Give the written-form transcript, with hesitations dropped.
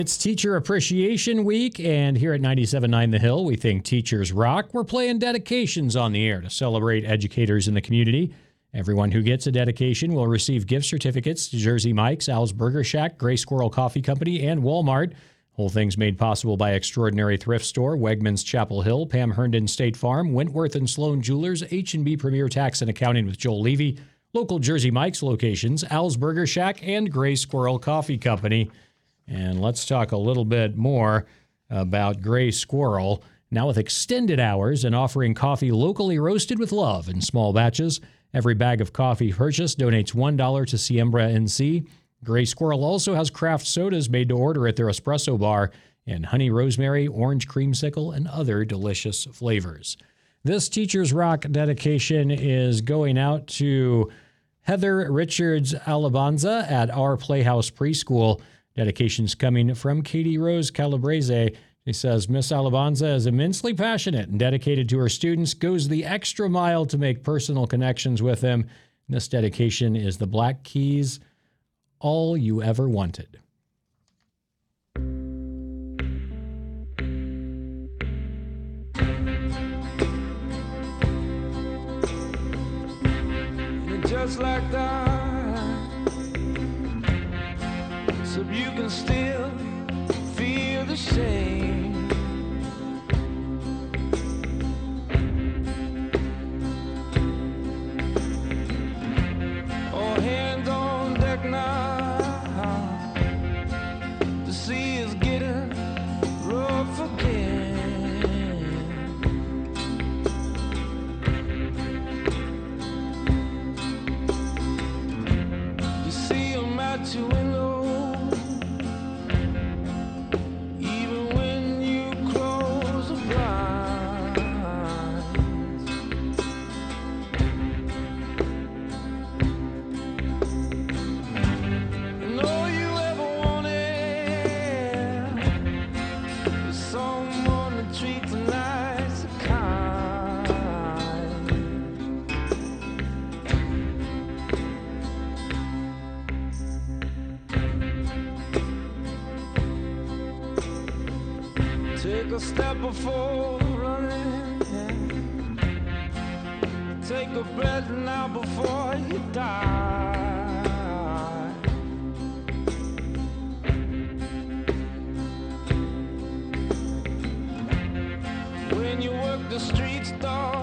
It's Teacher Appreciation Week, and here at 97.9 The Hill, we think teachers rock. We're playing dedications on the air to celebrate educators in the community. Everyone who gets a dedication will receive gift certificates to Jersey Mike's, Al's Burger Shack, Gray Squirrel Coffee Company, and Walmart. Whole things made possible by Extraordinary Thrift Store, Wegmans Chapel Hill, Pam Herndon State Farm, Wentworth and Sloan Jewelers, H&B Premier Tax and Accounting with Joel Levy, local Jersey Mike's locations, Al's Burger Shack, and Gray Squirrel Coffee Company. And let's talk a little bit more about Gray Squirrel. Now with extended hours and offering coffee locally roasted with love in small batches. Every bag of coffee purchased donates $1 to Siembra NC. Gray Squirrel also has craft sodas made to order at their espresso bar in honey rosemary, orange creamsicle, and other delicious flavors. This Teachers Rock dedication is going out to Heather Richards Alabanza at Our Playhouse Preschool. Dedications coming from Katie Rose Calabrese. She says, Miss Alabanza is immensely passionate and dedicated to her students, goes the extra mile to make personal connections with them. This dedication is the Black Keys, All You Ever Wanted. Just like that, so you can still feel the same. All hands on deck now, the sea is getting rough again. You see 'em at your window, take a step before running, take a breath now before you die. When you work the streets, dog,